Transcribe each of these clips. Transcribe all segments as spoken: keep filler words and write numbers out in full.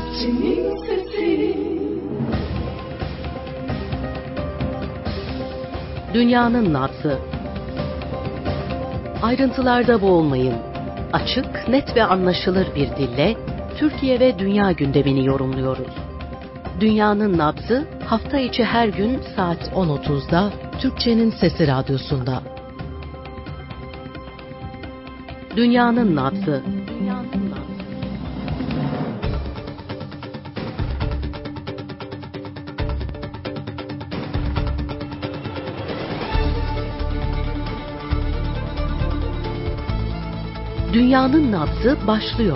Türkçenin sesi. Dünyanın nabzı. Ayrıntılarda boğulmayın. Açık, net ve anlaşılır bir dille Türkiye ve dünya gündemini yorumluyoruz. Dünyanın nabzı hafta içi her gün saat on otuzda Türkçenin Sesi Radyosu'nda. Dünyanın nabzı. Dünyanın nabzı. Dünyanın nabzı başlıyor.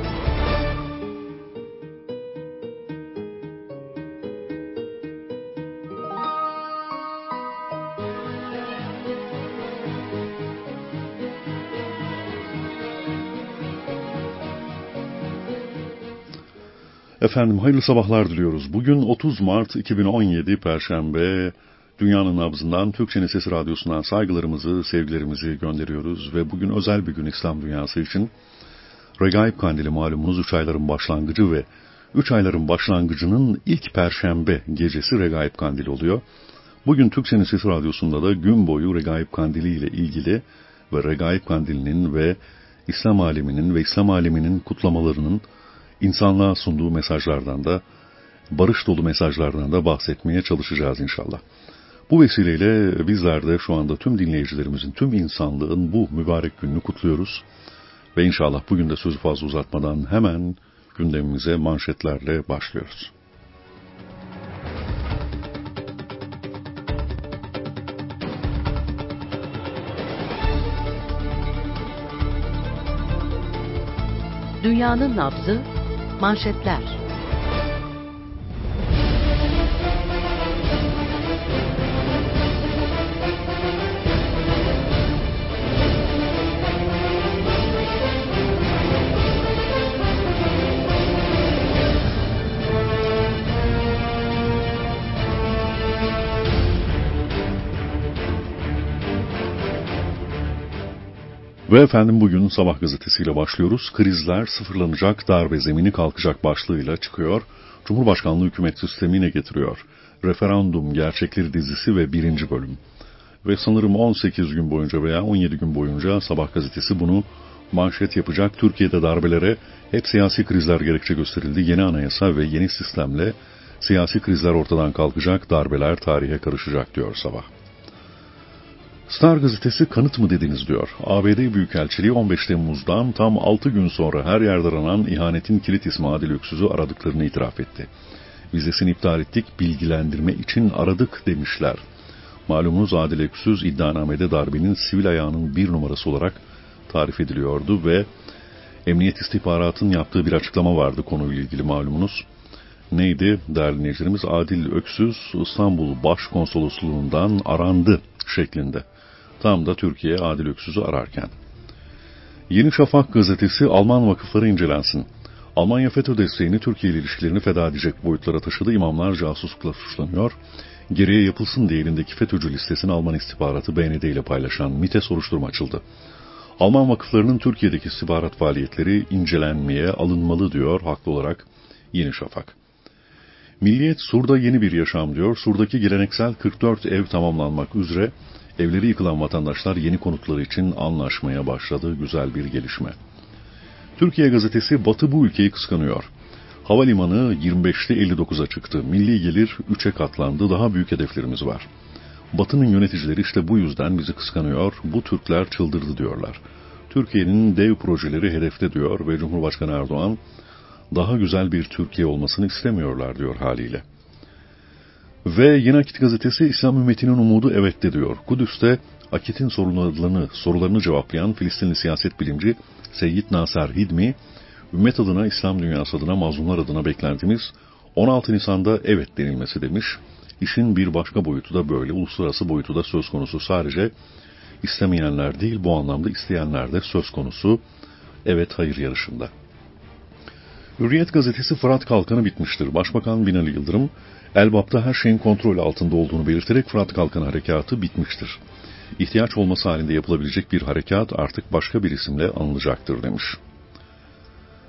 Efendim hayırlı sabahlar diliyoruz. Bugün otuz Mart iki bin on yedi Perşembe. Dünyanın nabzından Türkçenin Sesi Radyosu'ndan saygılarımızı, sevgilerimizi gönderiyoruz. Ve bugün özel bir gün İslam dünyası için. Regaib Kandili malumunuz üç ayların başlangıcı ve üç ayların başlangıcının ilk Perşembe gecesi Regaib Kandili oluyor. Bugün Türkçenin Sesi Radyosu'nda da gün boyu Regaib Kandili ile ilgili ve Regaib Kandili'nin ve İslam aleminin ve İslam aleminin kutlamalarının İnsanlığa sunduğu mesajlardan da, barış dolu mesajlardan da bahsetmeye çalışacağız inşallah. Bu vesileyle bizler de şu anda tüm dinleyicilerimizin, tüm insanlığın bu mübarek gününü kutluyoruz. Ve inşallah bugün de sözü fazla uzatmadan hemen gündemimize manşetlerle başlıyoruz. Dünyanın nabzı. Manşetler. Ve efendim bugün Sabah gazetesiyle başlıyoruz. Krizler sıfırlanacak, darbe zemini kalkacak başlığıyla çıkıyor. Cumhurbaşkanlığı hükümet sistemine getiriyor. Referandum gerçekleri dizisi ve birinci bölüm. Ve sanırım on sekiz gün boyunca veya on yedi gün boyunca Sabah gazetesi bunu manşet yapacak. Türkiye'de darbelere hep siyasi krizler gerekçe gösterildi. Yeni anayasa ve yeni sistemle siyasi krizler ortadan kalkacak, darbeler tarihe karışacak diyor Sabah. Star gazetesi kanıt mı dediniz diyor. A B D Büyükelçiliği on beş Temmuz'dan tam altı gün sonra her yerde aranan ihanetin kilit ismi Adil Öksüz'ü aradıklarını itiraf etti. Vizesini iptal ettik, bilgilendirme için aradık demişler. Malumunuz Adil Öksüz iddianamede darbenin sivil ayağının bir numarası olarak tarif ediliyordu ve Emniyet İstihbarat'ın yaptığı bir açıklama vardı konuyla ilgili malumunuz. Neydi değerli dinleyicilerimiz? Adil Öksüz İstanbul Başkonsolosluğundan arandı şeklinde. Tam da Türkiye Adil Öksüz'ü ararken. Yeni Şafak gazetesi Alman vakıfları incelensin. Almanya FETÖ desteğini Türkiye ile ilişkilerini feda edecek boyutlara taşıdı. İmamlar casuslukla suçlanıyor. Geriye yapılsın diye elindeki FETÖ'cü listesini Alman istihbaratı B N D ile paylaşan MİT'e soruşturma açıldı. Alman vakıflarının Türkiye'deki istihbarat faaliyetleri incelenmeye alınmalı diyor haklı olarak Yeni Şafak. Milliyet Sur'da yeni bir yaşam diyor. Sur'daki geleneksel kırk dört ev tamamlanmak üzere evleri yıkılan vatandaşlar yeni konutları için anlaşmaya başladı. Güzel bir gelişme. Türkiye gazetesi Batı bu ülkeyi kıskanıyor. Havalimanı yirmi beşte elli dokuza çıktı. Milli gelir üçe katlandı. Daha büyük hedeflerimiz var. Batı'nın yöneticileri işte bu yüzden bizi kıskanıyor. Bu Türkler çıldırdı diyorlar. Türkiye'nin dev projeleri hedefte diyor ve Cumhurbaşkanı Erdoğan daha güzel bir Türkiye olmasını istemiyorlar diyor haliyle. Ve Yeni Akit gazetesi İslam ümmetinin umudu evet'te diyor. Kudüs'te Akit'in sorularını, sorularını cevaplayan Filistinli siyaset bilimci Seyyid Nasser Hidmi, ümmet adına, İslam dünyası adına, mazlumlar adına beklentimiz on altı Nisan'da evet denilmesi demiş. İşin bir başka boyutu da böyle, uluslararası boyutu da söz konusu. Sadece istemeyenler değil, bu anlamda isteyenler de söz konusu. Evet hayır yarışında. Hürriyet gazetesi Fırat Kalkanı bitmiştir. Başbakan Binali Yıldırım, Elbap'ta her şeyin kontrol altında olduğunu belirterek Fırat Kalkanı harekatı bitmiştir. İhtiyaç olması halinde yapılabilecek bir harekat artık başka bir isimle anılacaktır demiş.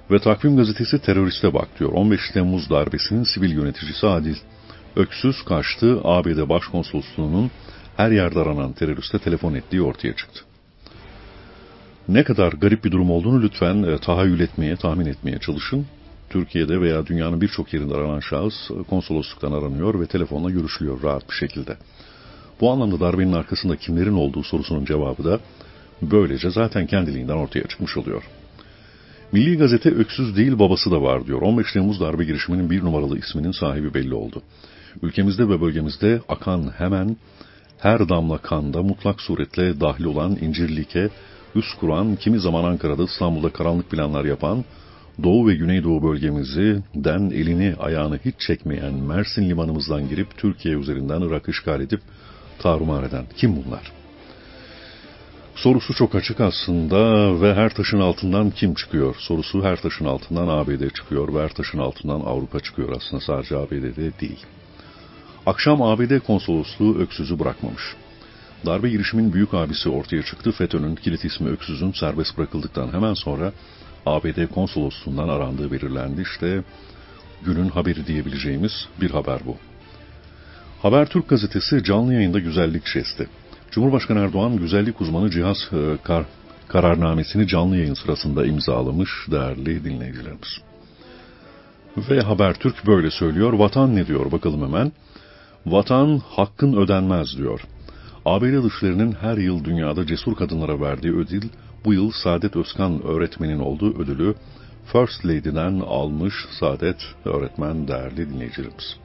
Ve Takvim Gazetesi teröriste bak diyor. on beş Temmuz darbesinin sivil yöneticisi Adil Öksüz kaçtı. A B D Başkonsolosluğu'nun her yerde aranan teröriste telefon ettiği ortaya çıktı. Ne kadar garip bir durum olduğunu lütfen e, tahayyül etmeye, tahmin etmeye çalışın. Türkiye'de veya dünyanın birçok yerinde aranan şahıs konsolosluktan aranıyor ve telefonla görüşülüyor rahat bir şekilde. Bu anlamda darbenin arkasında kimlerin olduğu sorusunun cevabı da böylece zaten kendiliğinden ortaya çıkmış oluyor. Milli Gazete öksüz değil babası da var diyor. on beş Temmuz darbe girişiminin bir numaralı isminin sahibi belli oldu. Ülkemizde ve bölgemizde akan hemen her damla kanda mutlak suretle dahil olan İncirlik'e üs kuran, kimi zaman Ankara'da, İstanbul'da karanlık planlar yapan, Doğu ve Güneydoğu bölgemizden elini ayağını hiç çekmeyen Mersin limanımızdan girip Türkiye üzerinden Irak işgal edip tarumar eden kim bunlar? Sorusu çok açık aslında ve her taşın altından kim çıkıyor? Sorusu her taşın altından A B D çıkıyor ve her taşın altından Avrupa çıkıyor aslında, sadece A B D'de değil. Akşam A B D konsolosluğu Öksüz'ü bırakmamış. Darbe girişimin büyük abisi ortaya çıktı. FETÖ'nün kilit ismi Öksüz'ün serbest bırakıldıktan hemen sonra A B D konsolosluğundan arandığı belirlendi. İşte günün haberi diyebileceğimiz bir haber bu. Habertürk gazetesi canlı yayında güzellik jesti. Cumhurbaşkanı Erdoğan güzellik uzmanı Cihaz kar, kararnamesini canlı yayın sırasında imzalamış değerli dinleyicilerimiz. Ve Habertürk böyle söylüyor. Vatan ne diyor bakalım hemen. Vatan hakkın ödenmez diyor. A B D dışlarının her yıl dünyada cesur kadınlara verdiği ödül, bu yıl Saadet Özkan öğretmenin olduğu ödülü First Lady'den almış Saadet öğretmen değerli dinleyicilerimiz.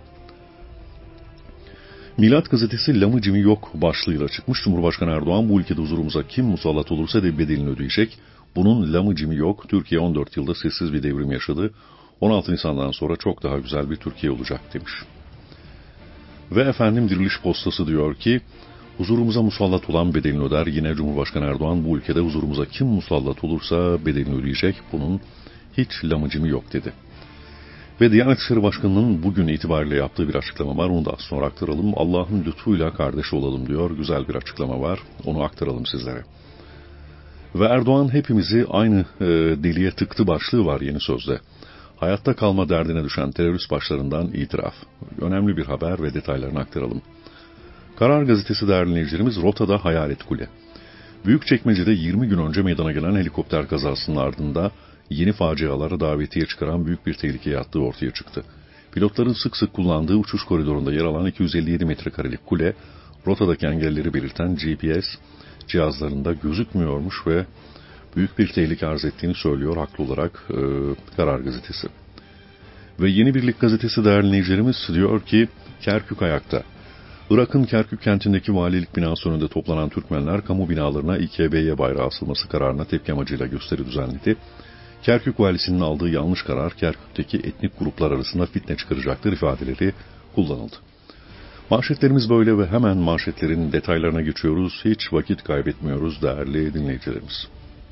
Milat gazetesi Lamıcımı yok başlığıyla çıkmış. Cumhurbaşkanı Erdoğan bu ülkede huzurumuza kim musallat olursa da bedelini ödeyecek. Bunun lamıcımı yok. Türkiye on dört yılda sessiz bir devrim yaşadı. on altı Nisan'dan sonra çok daha güzel bir Türkiye olacak demiş. Ve efendim Diriliş Postası diyor ki huzurumuza musallat olan bedelini öder. Yine Cumhurbaşkanı Erdoğan bu ülkede huzurumuza kim musallat olursa bedelini ödeyecek. Bunun hiç lamıcımı yok dedi. Ve Diyanet İşleri Başkanı'nın bugün itibariyle yaptığı bir açıklama var. Onu da az sonra aktaralım. Allah'ın lütfuyla kardeş olalım diyor. Güzel bir açıklama var. Onu aktaralım sizlere. Ve Erdoğan hepimizi aynı e, deliğe tıktı başlığı var Yeni Söz'de. Hayatta kalma derdine düşen terörist başlarından itiraf. Önemli bir haber ve detaylarını aktaralım. Karar Gazetesi değerli dinleyicilerimiz rotada Hayalet Kule. Büyükçekmece'de yirmi gün önce meydana gelen helikopter kazasının ardında yeni facialara davetiye çıkaran büyük bir tehlikeye attığı ortaya çıktı. Pilotların sık sık kullandığı uçuş koridorunda yer alan iki yüz elli yedi metrekarelik kule, rotadaki engelleri belirten G P S cihazlarında gözükmüyormuş ve büyük bir tehlike arz ettiğini söylüyor haklı olarak e, Karar Gazetesi. Ve Yeni Birlik Gazetesi değerli dinleyicilerimiz diyor ki Kerkük ayakta. Irak'ın Kerkük kentindeki valilik binası önünde toplanan Türkmenler kamu binalarına İ K B Y bayrağı asılması kararına tepki amacıyla gösteri düzenledi. Kerkük valisinin aldığı yanlış karar Kerkük'teki etnik gruplar arasında fitne çıkaracaktır ifadeleri kullanıldı. Manşetlerimiz böyle ve hemen manşetlerin detaylarına geçiyoruz. Hiç vakit kaybetmiyoruz değerli dinleyicilerimiz.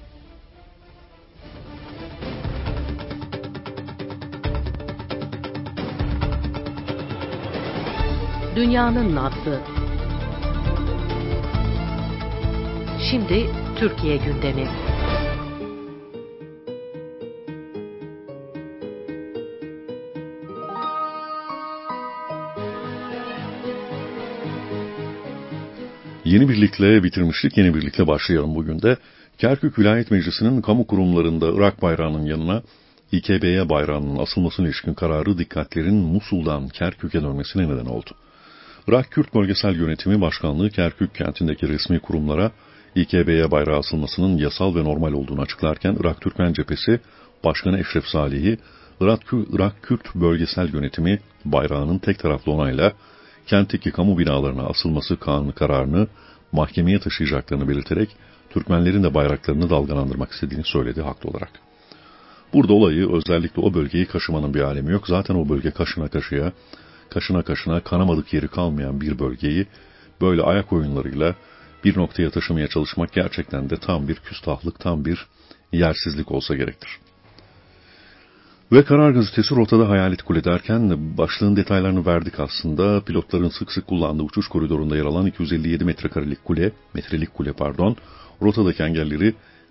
Dünyanın nabzı. Şimdi Türkiye gündemi. Yeni Birlik'le bitirmiştik, Yeni Birlik'le başlayalım bugün de. Kerkük Vilayet Meclisi'nin kamu kurumlarında Irak bayrağının yanına İ K B Y bayrağının asılmasına ilişkin kararı dikkatlerin Musul'dan Kerkük'e dönmesine neden oldu. Irak Kürt Bölgesel Yönetimi Başkanlığı Kerkük kentindeki resmi kurumlara İ K B Y bayrağı asılmasının yasal ve normal olduğunu açıklarken Irak Türkmen Cephesi Başkanı Eşref Salih'i Irak, Irak Kürt Bölgesel Yönetimi bayrağının tek taraflı onayla kentteki kamu binalarına asılması kanunu kararını mahkemeye taşıyacaklarını belirterek Türkmenlerin de bayraklarını dalgalandırmak istediğini söyledi haklı olarak. Burada olayı özellikle o bölgeyi kaşımanın bir alemi yok. Zaten o bölge kaşına kaşıya, kaşına kaşına kanamadık yeri kalmayan bir bölgeyi böyle ayak oyunlarıyla bir noktaya taşımaya çalışmak gerçekten de tam bir küstahlık, tam bir yersizlik olsa gerektir. Ve Karar Gazetesi rotada Hayalet Kule derken başlığın detaylarını verdik aslında. Pilotların sık sık kullandığı uçuş koridorunda yer alan iki yüz elli yedi metrekarelik kule, metrelik kule pardon, rotadaki engelleri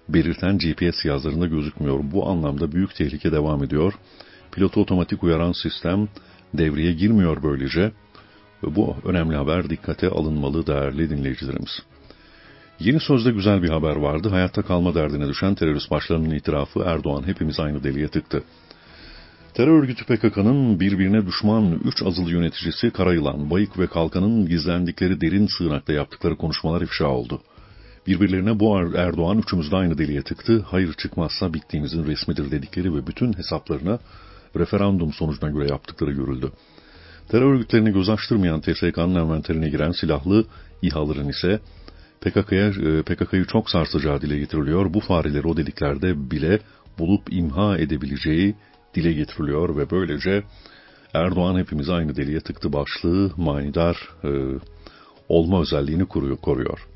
belirten G P S cihazlarında gözükmüyor. Bu anlamda büyük tehlike devam ediyor. Pilotu otomatik uyaran sistem devreye girmiyor böylece. Bu önemli haber dikkate alınmalı değerli dinleyicilerimiz. Yeni Söz'de güzel bir haber vardı. Hayatta kalma derdine düşen terörist başlarının itirafı Erdoğan hepimiz aynı deliğe tıktı. Terör örgütü P K K'nın birbirine düşman üç azılı yöneticisi Karayılan, Bayık ve Kalkan'ın gizlendikleri derin sığınakta yaptıkları konuşmalar ifşa oldu. Birbirlerine bu Erdoğan üçümüz de aynı deliğe tıktı, hayır çıkmazsa bittiğimizin resmidir dedikleri ve bütün hesaplarına referandum sonucuna göre yaptıkları görüldü. Terör örgütlerini göz açtırmayan T S K'nın envanterine giren silahlı İHA'ların ise P K K'ya P K K'yı çok sarsacağı dile getiriliyor. Bu fareleri o deliklerde bile bulup imha edebileceği dile getiriliyor ve böylece Erdoğan hepimiz aynı deliğe tıktı başlığı manidar e, olma özelliğini koruyor, koruyor.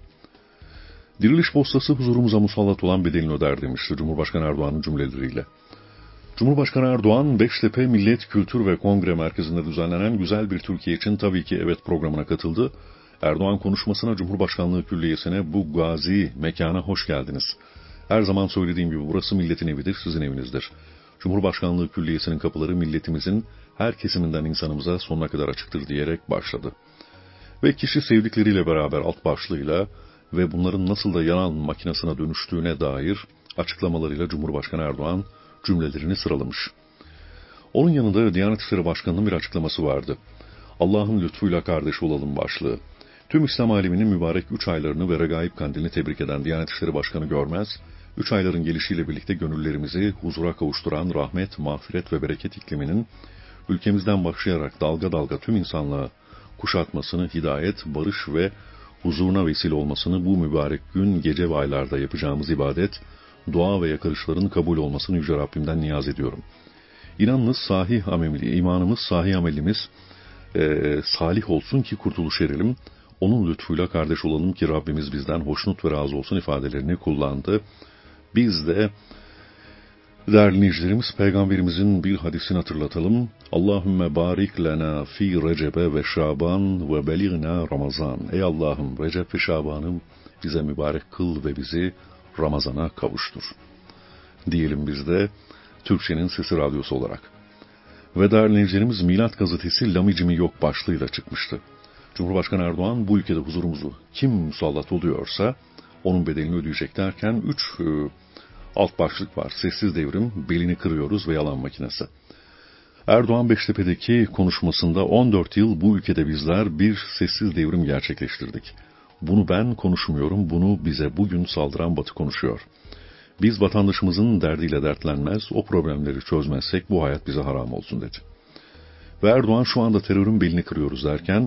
Diriliş postası huzurumuza musallat olan bedelini öder demişti Cumhurbaşkanı Erdoğan'ın cümleleriyle. Cumhurbaşkanı Erdoğan, Beştepe Millet Kültür ve Kongre Merkezi'nde düzenlenen Güzel Bir Türkiye için tabii ki evet programına katıldı. Erdoğan konuşmasına Cumhurbaşkanlığı Külliyesi'ne bu gazi mekana hoş geldiniz. Her zaman söylediğim gibi burası milletin evidir, sizin evinizdir. Cumhurbaşkanlığı Külliyesi'nin kapıları milletimizin her kesiminden insanımıza sonuna kadar açıktır diyerek başladı. Ve kişi sevdikleriyle beraber alt başlığıyla ve bunların nasıl da yanan makinesine dönüştüğüne dair açıklamalarıyla Cumhurbaşkanı Erdoğan cümlelerini sıralamış. Onun yanında Diyanet İşleri Başkanı'nın bir açıklaması vardı. Allah'ın lütfuyla kardeş olalım başlığı. Tüm İslam aleminin mübarek üç aylarını ve Regaib Kandilini tebrik eden Diyanet İşleri Başkanı Görmez, üç ayların gelişiyle birlikte gönüllerimizi huzura kavuşturan rahmet, mağfiret ve bereket ikliminin ülkemizden başlayarak dalga dalga tüm insanlığa kuşatmasını, hidayet, barış ve huzuruna vesile olmasını bu mübarek gün, gece ve aylarda yapacağımız ibadet, dua ve yakarışların kabul olmasını Yüce Rabbimden niyaz ediyorum. İnanınız sahih ameli, imanımız, sahih amelimiz e, salih olsun ki kurtuluş erelim. Onun lütfuyla kardeş olalım ki Rabbimiz bizden hoşnut ve razı olsun ifadelerini kullandı. Biz de değerli dinleyicilerimiz Peygamberimizin bir hadisini hatırlatalım. Allahümme barik lena fi Recebe ve Şaban ve beligna Ramazan. Ey Allah'ım Recep ve Şaban'ı bize mübarek kıl ve bizi Ramazan'a kavuştur. Diyelim biz de Türkçenin Sesi Radyosu olarak. Ve değerli dinleyicilerimiz Milat Gazetesi Lamicimi Yok başlığıyla çıkmıştı. Cumhurbaşkanı Erdoğan bu ülkede huzurumuzu kim musallat oluyorsa onun bedelini ödeyecek derken üç e, alt başlık var. Sessiz devrim, belini kırıyoruz ve yalan makinesi. Erdoğan Beştepe'deki konuşmasında on dört yıl bu ülkede bizler bir sessiz devrim gerçekleştirdik. Bunu ben konuşmuyorum, bunu bize bugün saldıran Batı konuşuyor. Biz vatandaşımızın derdiyle dertlenmez, o problemleri çözmezsek bu hayat bize haram olsun dedi. Ve Erdoğan şu anda terörün belini kırıyoruz derken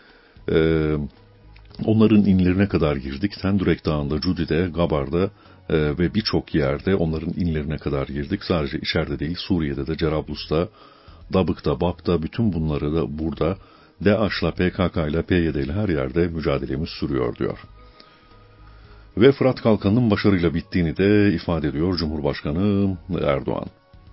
e, onların inlerine kadar girdik. Tendürek Dağı'nda, Cudi'de, Gabar'da e, ve birçok yerde onların inlerine kadar girdik. Sadece içeride değil, Suriye'de de, Cerablus'ta, Dabık'ta, Bap'ta, bütün bunları da burada DAEŞ'la, P K K'yla, P Y D'yle her yerde mücadelemiz sürüyor diyor. Ve Fırat Kalkanı'nın başarıyla bittiğini de ifade ediyor Cumhurbaşkanı Erdoğan.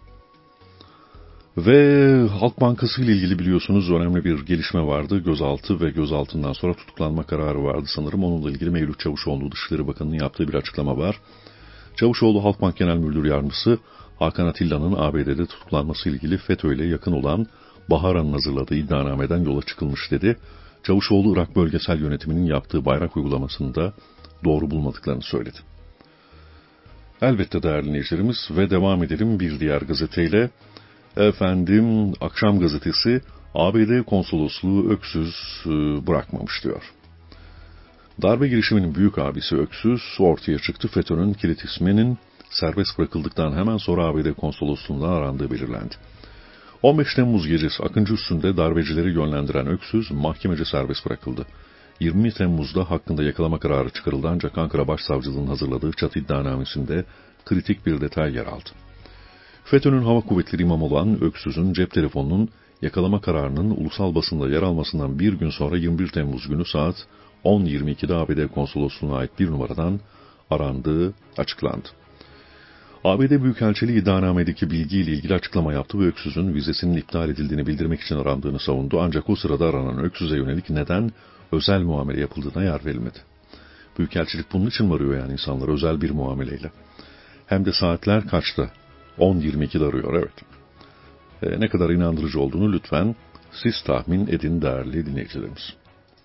Ve Halk Bankası ile ilgili biliyorsunuz önemli bir gelişme vardı. Gözaltı ve gözaltından sonra tutuklanma kararı vardı sanırım. Onunla ilgili Mevlüt Çavuşoğlu Dışişleri Bakanı'nın yaptığı bir açıklama var. Çavuşoğlu Halkbank Genel Müdür Yardımcısı Hakan Atilla'nın A B D'de tutuklanması ile ilgili FETÖ ile yakın olan Bahara'nın hazırladığı iddianameden yola çıkılmış dedi. Çavuşoğlu Irak Bölgesel Yönetimi'nin yaptığı bayrak uygulamasını da doğru bulmadıklarını söyledi. Elbette değerli dinleyicilerimiz ve devam edelim bir diğer gazeteyle. Efendim Akşam Gazetesi A B D konsolosluğu öksüz e, bırakmamış diyor. Darbe girişiminin büyük abisi Öksüz ortaya çıktı. FETÖ'nün kilit isminin serbest bırakıldıktan hemen sonra A B D konsolosluğundan arandığı belirlendi. on beş Temmuz gecesi Akıncı Üssü'nde darbecileri yönlendiren Öksüz mahkemece serbest bırakıldı. yirmi Temmuz'da hakkında yakalama kararı çıkarıldı ancak Ankara Başsavcılığı'nın hazırladığı çatı iddianamesinde kritik bir detay yer aldı. FETÖ'nün hava kuvvetleri imamı olan Öksüz'ün cep telefonunun yakalama kararının ulusal basında yer almasından bir gün sonra yirmi bir Temmuz günü saat on yirmi ikide A B D konsolosluğuna ait bir numaradan arandığı açıklandı. A B D Büyükelçiliği iddianamedeki bilgiyle ilgili açıklama yaptı ve Öksüz'ün vizesinin iptal edildiğini bildirmek için arandığını savundu. Ancak o sırada aranan Öksüz'e yönelik neden özel muamele yapıldığına yer verilmedi. Büyükelçilik bunun için mi arıyor yani insanlar özel bir muameleyle? hem de saatler kaçta? on yirmi ikide arıyor, evet. E, ne kadar inandırıcı olduğunu lütfen siz tahmin edin değerli dinleyicilerimiz.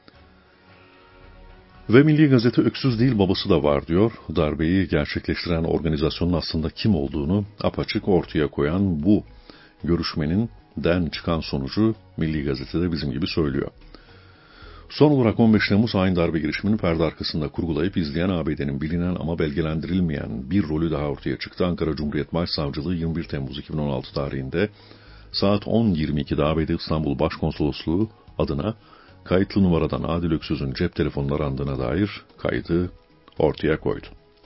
Ve Milli Gazete öksüz değil babası da var diyor. Darbeyi gerçekleştiren organizasyonun aslında kim olduğunu apaçık ortaya koyan bu görüşmenin den çıkan sonucu Milli Gazete'de bizim gibi söylüyor. Son olarak on beş Temmuz hain darbe girişiminin perde arkasında kurgulayıp izleyen A B D'nin bilinen ama belgelendirilmeyen bir rolü daha ortaya çıktı. Ankara Cumhuriyet Başsavcılığı yirmi bir Temmuz iki bin on altı tarihinde saat on yirmi ikide A B D İstanbul Başkonsolosluğu adına kayıtlı numaradan Adil Öksüz'ün cep telefonunu arandığına dair kaydı ortaya koydu.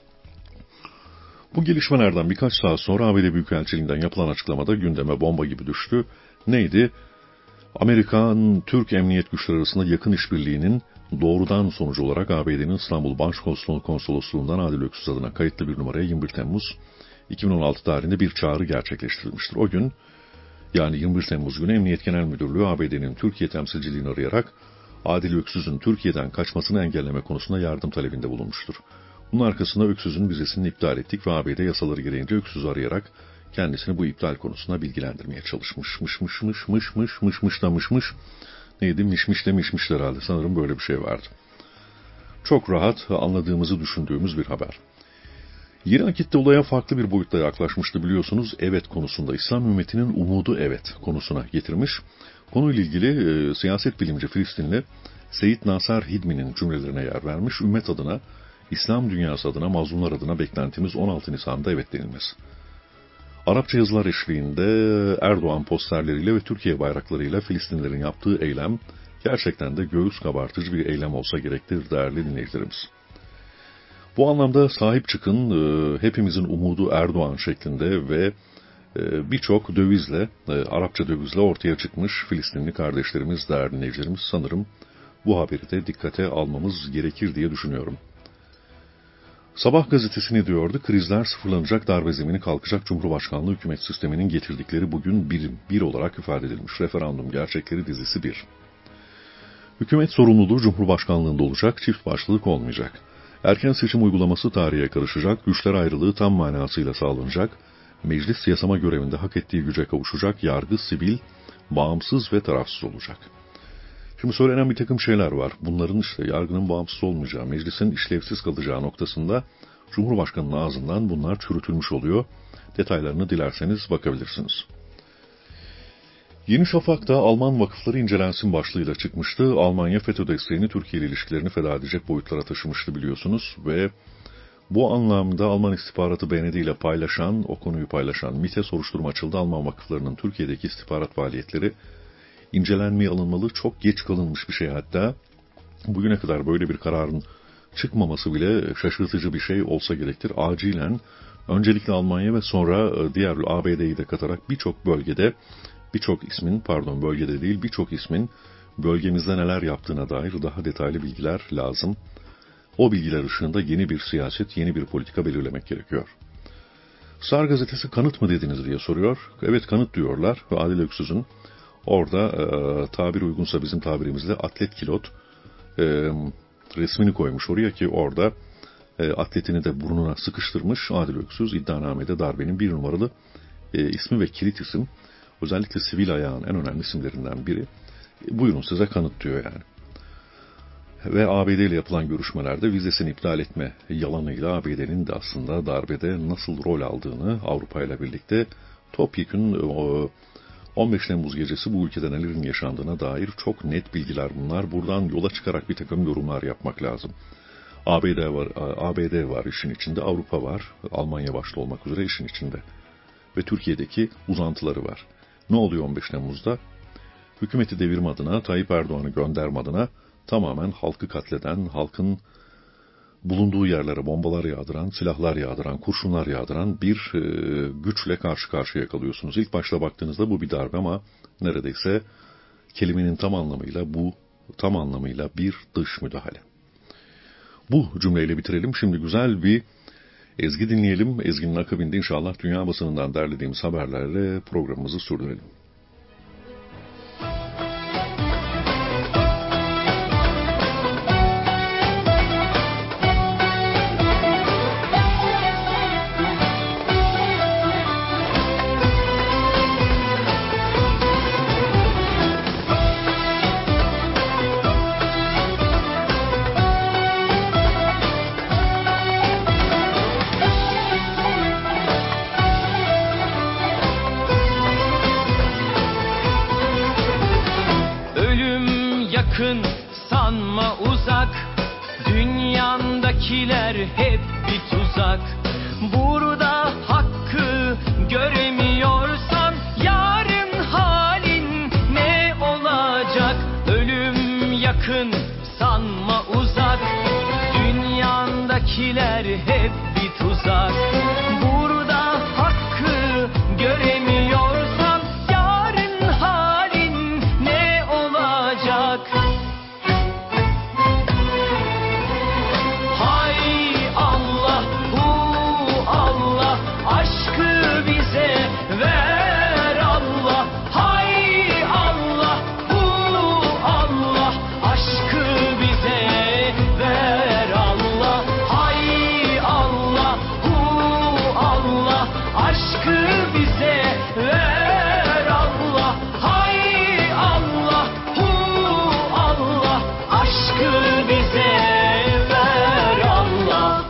Bu gelişmelerden birkaç saat sonra A B D Büyükelçiliğinden yapılan açıklamada gündeme bomba gibi düştü. Neydi? Amerikan-Türk Emniyet Güçleri arasında yakın işbirliğinin doğrudan sonucu olarak A B D'nin İstanbul Başkonsolosluğu'ndan Adil Öksüz adına kayıtlı bir numaraya yirmi bir Temmuz iki bin on altı tarihinde bir çağrı gerçekleştirilmiştir. O gün, yani yirmi bir Temmuz günü Emniyet Genel Müdürlüğü A B D'nin Türkiye temsilciliğini arayarak Adil Öksüz'ün Türkiye'den kaçmasını engelleme konusunda yardım talebinde bulunmuştur. Bunun arkasında Öksüz'ün vizesini iptal ettik ve A B D yasaları gereğince Öksüz'ü arayarak kendisini bu iptal konusunda bilgilendirmeye çalışmış. Mış mış mış mış mış mış mış da mış mış. Neydi? Miş miş de miş miş herhalde. Sanırım böyle bir şey vardı. Çok rahat anladığımızı düşündüğümüz bir haber. Yeni Akit'te olaya farklı bir boyutta yaklaşmıştı biliyorsunuz. Evet konusunda İslam ümmetinin umudu evet konusuna getirmiş. Konuyla ilgili e, siyaset bilimci Filistinli Seyit Nasar Hidmi'nin cümlelerine yer vermiş. Ümmet adına, İslam dünyası adına, mazlumlar adına beklentimiz on altı Nisan'da evet denilmesi. Arapça yazılar eşliğinde Erdoğan posterleriyle ve Türkiye bayraklarıyla Filistinlilerin yaptığı eylem gerçekten de göğüs kabartıcı bir eylem olsa gerektir değerli dinleyicilerimiz. Bu anlamda sahip çıkın, hepimizin umudu Erdoğan şeklinde ve birçok dövizle, Arapça dövizle ortaya çıkmış Filistinli kardeşlerimiz, değerli dinleyicilerimiz, sanırım bu haberi de dikkate almamız gerekir diye düşünüyorum. Sabah gazetesi ne diyordu? Krizler sıfırlanacak, darbe zemini kalkacak, Cumhurbaşkanlığı hükümet sisteminin getirdikleri bugün bir, bir olarak ifade edilmiş. Referandum gerçekleri dizisi bir. Hükümet sorumluluğu Cumhurbaşkanlığında olacak, çift başlılık olmayacak. Erken seçim uygulaması tarihe karışacak, güçler ayrılığı tam manasıyla sağlanacak, meclis yasama görevinde hak ettiği güce kavuşacak, yargı sivil, bağımsız ve tarafsız olacak. Şimdi söylenen bir takım şeyler var. Bunların işte yargının bağımsız olmayacağı, meclisin işlevsiz kalacağı noktasında Cumhurbaşkanı'nın ağzından bunlar çürütülmüş oluyor. Detaylarını dilerseniz bakabilirsiniz. Yeni Şafak'ta Alman vakıfları incelensin başlığıyla çıkmıştı. Almanya FETÖ desteğini Türkiye ile ilişkilerini feda edecek boyutlara taşımıştı biliyorsunuz ve bu anlamda Alman istihbaratı B N D ile paylaşan, o konuyu paylaşan MİT'e soruşturma açıldı. Alman vakıflarının Türkiye'deki istihbarat faaliyetleri incelenmeye alınmalı. Çok geç kalınmış bir şey hatta. Bugüne kadar böyle bir kararın çıkmaması bile şaşırtıcı bir şey olsa gerektir. Acilen öncelikle Almanya ve sonra diğer A B D'yi de katarak birçok bölgede, birçok ismin, pardon bölgede değil birçok ismin bölgemizde neler yaptığına dair daha detaylı bilgiler lazım. O bilgiler ışığında yeni bir siyaset, yeni bir politika belirlemek gerekiyor. Star gazetesi kanıt mı dediniz diye soruyor. Evet kanıt diyorlar ve Adil Öksüz'ün orada e, tabir uygunsa bizim tabirimizle atlet kilot e, resmini koymuş oraya ki orada e, atletini de burnuna sıkıştırmış. Adil Öksüz iddianamede darbenin bir numaralı e, ismi ve kilit isim. Özellikle sivil ayağın en önemli isimlerinden biri. E, buyurun size kanıt diyor yani. Ve A B D ile yapılan görüşmelerde vizesini iptal etme yalanıyla A B D'nin de aslında darbede nasıl rol aldığını Avrupa ile birlikte topyekün on beş Temmuz gecesi bu ülkede nelerin yaşandığına dair çok net bilgiler bunlar. Buradan yola çıkarak bir takım yorumlar yapmak lazım. A B D var, A B D var işin içinde, Avrupa var, Almanya başta olmak üzere işin içinde. Ve Türkiye'deki uzantıları var. Ne oluyor on beş Temmuz'da? Hükümeti devirme adına, Tayyip Erdoğan'ı gönderme adına tamamen halkı katleden, halkın bulunduğu yerlere bombalar yağdıran, silahlar yağdıran, kurşunlar yağdıran bir e, güçle karşı karşıya kalıyorsunuz. İlk başta baktığınızda bu bir darbe ama neredeyse kelimenin tam anlamıyla bu, tam anlamıyla bir dış müdahale. Bu cümleyle bitirelim. Şimdi güzel bir ezgi dinleyelim. Ezginin akabinde inşallah dünya basınından derlediğimiz haberlerle programımızı sürdürelim. yakın sanma uzak, dünyandakiler hep bir tuzak. Burada hakkı göremiyorsan yarın halin ne olacak? Ölüm yakın sanma uzak, dünyandakiler hep bir tuzak. Burada hakkı göremiyorsan yarın halin ne olacak? Hay Allah, hu Allah, aşkı bize ver Allah. Hay Allah, hu Allah, aşkı bize ver Allah. Hay Allah, hu Allah, aşkı bize ver Allah. Hay Allah, hu Allah, aşkı bize ver Allah.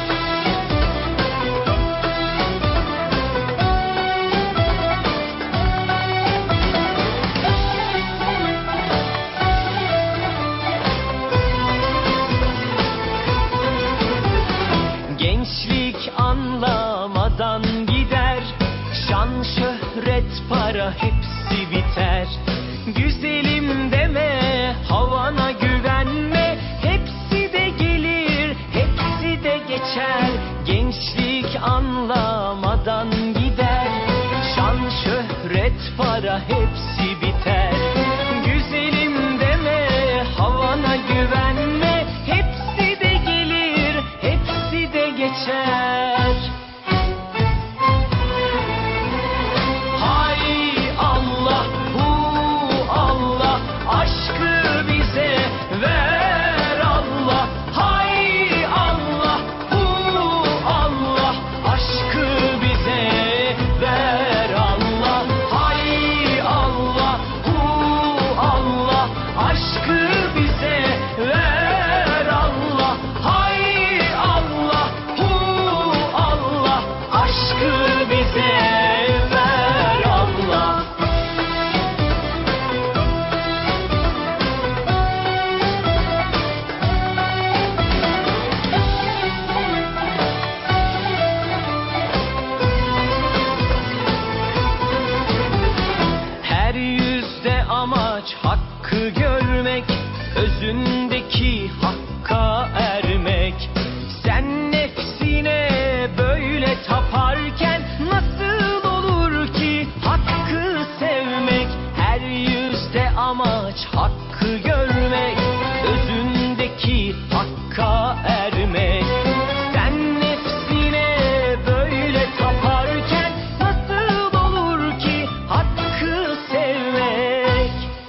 Gençlik anlamadan gider, şan şöhret para hepsi biter. Güzelim deme, havana güvenme, hepsi de gelir, hepsi de geçer. Gençlik anlamadan gider, şan şöhret para hepsi biter. Güzelim deme, havana güvenme, hepsi de gelir, hepsi de geçer. Hay Allah, hu Allah, aşkı bize ver Allah. Hay Allah, hu Allah, aşkı bize ver Allah. Hay Allah, hu Allah, aşkı bize ver Allah. Hay Allah, hu Allah, aşkı bize ver Allah. Her yüzde amaç hakkı görmek, özündeki hakka ermek. Sen nefsine böyle taparken nasıl olur ki hakkı sevmek? Her yüzde amaç hakkı görmek, özündeki hakka ermek. Sen nefsine böyle taparken nasıl olur ki hakkı sevmek?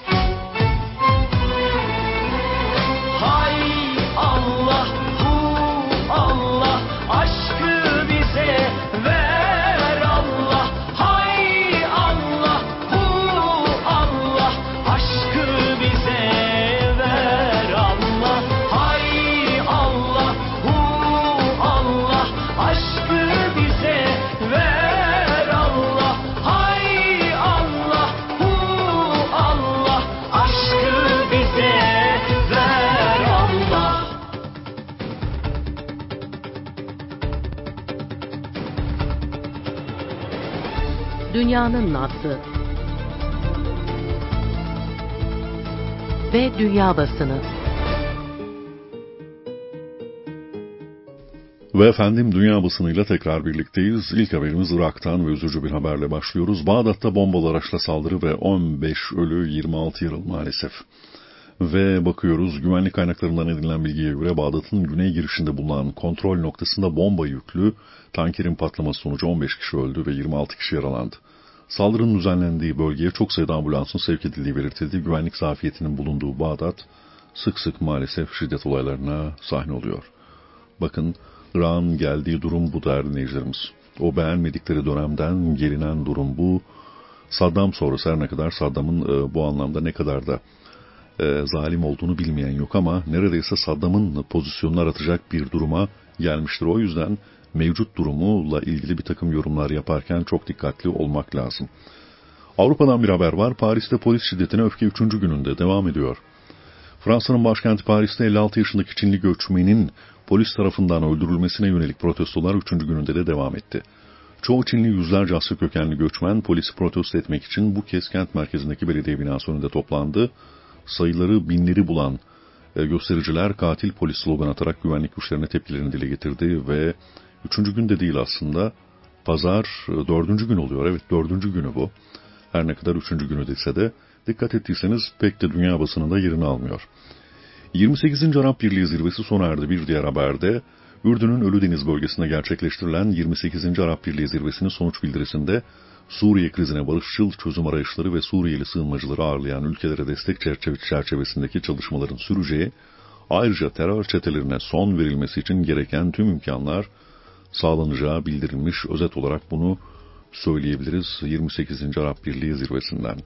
Hay Allah, hu Allah, aşkı bize ver Allah. Hay Allah, hu Allah, aşkı bize ver Allah. Hay Allah, hu Allah, aşkı bize ver Allah. Hay Allah, hu Allah, aşkı bize ver Allah. Dünyanın nabzı ve dünya basını. Ve efendim dünya basınıyla tekrar birlikteyiz. İlk haberimiz Irak'tan ve üzücü bir haberle başlıyoruz. Bağdat'ta bombalı araçla saldırı ve on beş ölü yirmi altı yaralı maalesef. Ve bakıyoruz güvenlik kaynaklarından edinilen bilgiye göre Bağdat'ın güney girişinde bulunan kontrol noktasında bomba yüklü tankerin patlaması sonucu on beş kişi öldü ve yirmi altı kişi yaralandı. Saldırının düzenlendiği bölgeye çok sayıda ambulansın sevk edildiği belirtildi. Güvenlik zafiyetinin bulunduğu Bağdat sık sık maalesef şiddet olaylarına sahne oluyor. Bakın Irak'ın geldiği durum bu değerli dinleyicilerimiz. O beğenmedikleri dönemden gelinen durum bu. Saddam sonrası her ne kadar Saddam'ın e, bu anlamda ne kadar da e, zalim olduğunu bilmeyen yok ama neredeyse Saddam'ın pozisyonunu aratacak bir duruma gelmiştir. O yüzden mevcut durumuyla ilgili bir takım yorumlar yaparken çok dikkatli olmak lazım. Avrupa'dan bir haber var. Paris'te polis şiddetine öfke üçüncü gününde devam ediyor. Fransa'nın başkenti Paris'te elli altı yaşındaki Çinli göçmenin polis tarafından öldürülmesine yönelik protestolar üçüncü gününde de devam etti. Çoğu Çinli yüzlerce Asya kökenli göçmen polisi protesto etmek için bu kez kent merkezindeki belediye binası önünde toplandı. Sayıları binleri bulan göstericiler katil polis slogan atarak güvenlik güçlerine tepkilerini dile getirdi ve üçüncü gün de değil aslında, pazar dördüncü gün oluyor. Evet, dördüncü günü bu. Her ne kadar üçüncü günü değilse de dikkat ettiyseniz pek de dünya basınında yerini almıyor. yirmi sekizinci Arap Birliği zirvesi sona erdi. Bir diğer haberde Ürdün'ün Ölüdeniz bölgesinde gerçekleştirilen yirmi sekizinci Arap Birliği zirvesinin sonuç bildirisinde Suriye krizine barışçıl çözüm arayışları ve Suriyeli sığınmacıları ağırlayan ülkelere destek çerçevesindeki çalışmaların süreceği, ayrıca terör çetelerine son verilmesi için gereken tüm imkanlar sağlanacağı bildirilmiş. Özet olarak bunu söyleyebiliriz yirmi sekizinci Arap Birliği zirvesinden.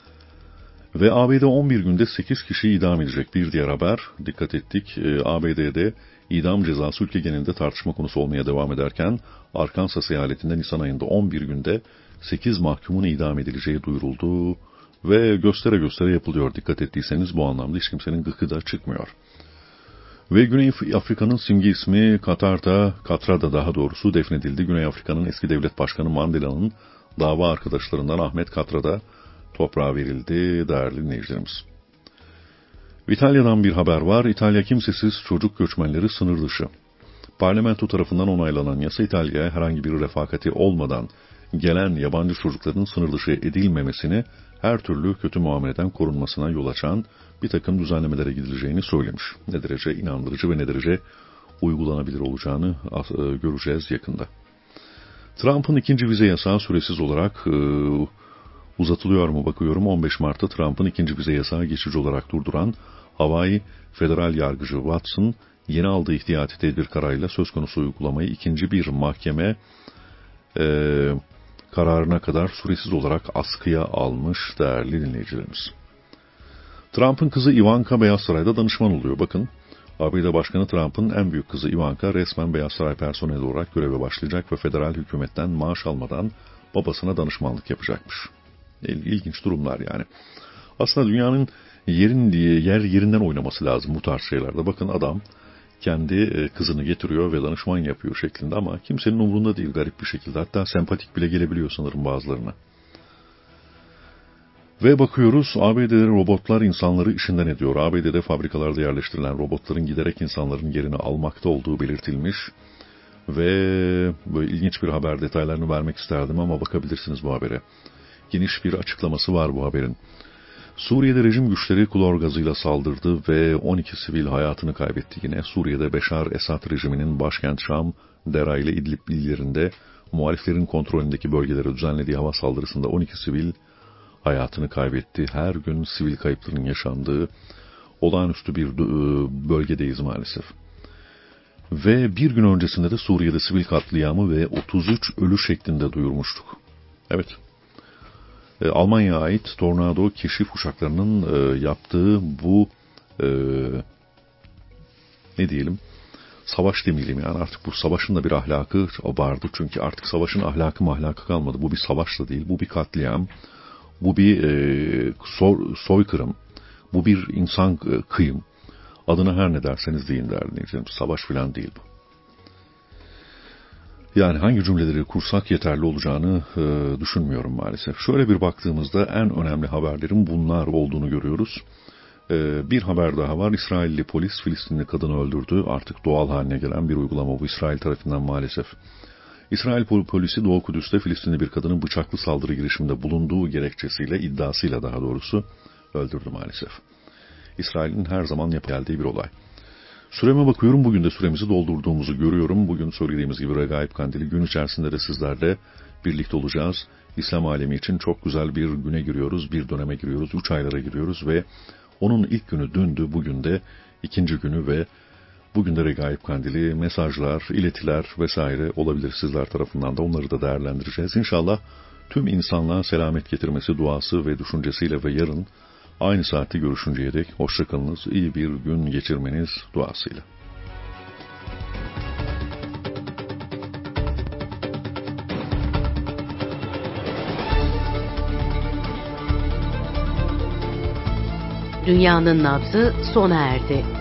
Ve A B D on bir günde sekiz kişi idam edecek. Bir diğer haber, dikkat ettik, A B D'de idam cezası ülke genelinde tartışma konusu olmaya devam ederken Arkansas eyaletinde Nisan ayında on bir günde sekiz mahkumun idam edileceği duyuruldu ve göstere göstere yapılıyor. Dikkat ettiyseniz bu anlamda hiç kimsenin gıkı da çıkmıyor. Ve Güney Afrika'nın simge ismi Katar'da, Katra'da daha doğrusu defnedildi. Güney Afrika'nın eski devlet başkanı Mandela'nın dava arkadaşlarından Ahmet Katra'da toprağa verildi değerli dinleyicilerimiz. İtalya'dan bir haber var. İtalya kimsesiz çocuk göçmenleri sınır dışı. Parlamento tarafından onaylanan yasa İtalya'ya herhangi bir refakati olmadan gelen yabancı çocukların sınır dışı edilmemesini, her türlü kötü muameleden korunmasına yol açan bir takım düzenlemelere gidileceğini söylemiş. Ne derece inandırıcı ve ne derece uygulanabilir olacağını göreceğiz yakında. Trump'ın ikinci vize yasağı süresiz olarak e, uzatılıyor mu bakıyorum. on beş Mart'ta Trump'ın ikinci vize yasağı geçici olarak durduran Hawaii Federal Yargıcı Watson, yeni aldığı ihtiyati tedbir kararıyla söz konusu uygulamayı ikinci bir mahkeme e, kararına kadar süresiz olarak askıya almış değerli dinleyicilerimiz. Trump'ın kızı Ivanka Beyaz Saray'da danışman oluyor. Bakın, A B D Başkanı Trump'ın en büyük kızı Ivanka resmen Beyaz Saray personeli olarak göreve başlayacak ve federal hükümetten maaş almadan babasına danışmanlık yapacakmış. İlginç durumlar yani. Aslında dünyanın yerin diye yer yerinden oynaması lazım bu tarz şeylerde. Bakın adam kendi kızını getiriyor ve danışman yapıyor şeklinde ama kimsenin umurunda değil garip bir şekilde. Hatta sempatik bile gelebiliyor sanırım bazılarına. Ve bakıyoruz A B D'de robotlar insanları işinden ediyor. A B D'de fabrikalarda yerleştirilen robotların giderek insanların yerini almakta olduğu belirtilmiş. Ve böyle ilginç bir haber, detaylarını vermek isterdim ama bakabilirsiniz bu habere. Geniş bir açıklaması var bu haberin. Suriye'de rejim güçleri klor gazıyla saldırdı ve on iki sivil hayatını kaybetti yine. Suriye'de Beşar Esad rejiminin başkent Şam, Dera ile İdlib illerinde muhaliflerin kontrolündeki bölgelere düzenlediği hava saldırısında on iki sivil hayatını kaybetti. Her gün sivil kayıplarının yaşandığı olağanüstü bir bölgedeyiz maalesef. Ve bir gün öncesinde de Suriye'de sivil katliamı ve otuz üç ölü şeklinde duyurmuştuk. Evet. Almanya'ya ait Tornado keşif uçaklarının e, yaptığı bu e, ne diyelim savaş demeyelim yani artık bu savaşın da bir ahlakı vardı çünkü artık savaşın ahlakı mahlakı kalmadı. Bu bir savaş da değil, bu bir katliam, bu bir e, so, soykırım, bu bir insan e, kıyım. Adına her ne derseniz deyin değerli. Savaş falan değil bu. Yani hangi cümleleri kursak yeterli olacağını e, düşünmüyorum maalesef. Şöyle bir baktığımızda en önemli haberlerin bunlar olduğunu görüyoruz. E, bir haber daha var. İsrailli polis Filistinli kadını öldürdü. Artık doğal haline gelen bir uygulama bu İsrail tarafından maalesef. İsrail polisi Doğu Kudüs'te Filistinli bir kadının bıçaklı saldırı girişiminde bulunduğu gerekçesiyle, iddiasıyla daha doğrusu öldürdü maalesef. İsrail'in her zaman yapıp geldiği bir olay. Süreme bakıyorum. Bugün de süremizi doldurduğumuzu görüyorum. Bugün söylediğimiz gibi Regaib Kandili gün içerisinde de sizlerle birlikte olacağız. İslam alemi için çok güzel bir güne giriyoruz. Bir döneme giriyoruz. Üç aylara giriyoruz ve onun ilk günü dündü. Bugün de ikinci günü ve bugün de Regaib Kandili mesajlar, iletiler vesaire olabilir sizler tarafından da. Onları da değerlendireceğiz. İnşallah tüm insanlığa selamet getirmesi duası ve düşüncesiyle ve yarın aynı saatte görüşünceye dek hoşçakalınız, iyi bir gün geçirmeniz duasıyla. Dünyanın nabzı sona erdi.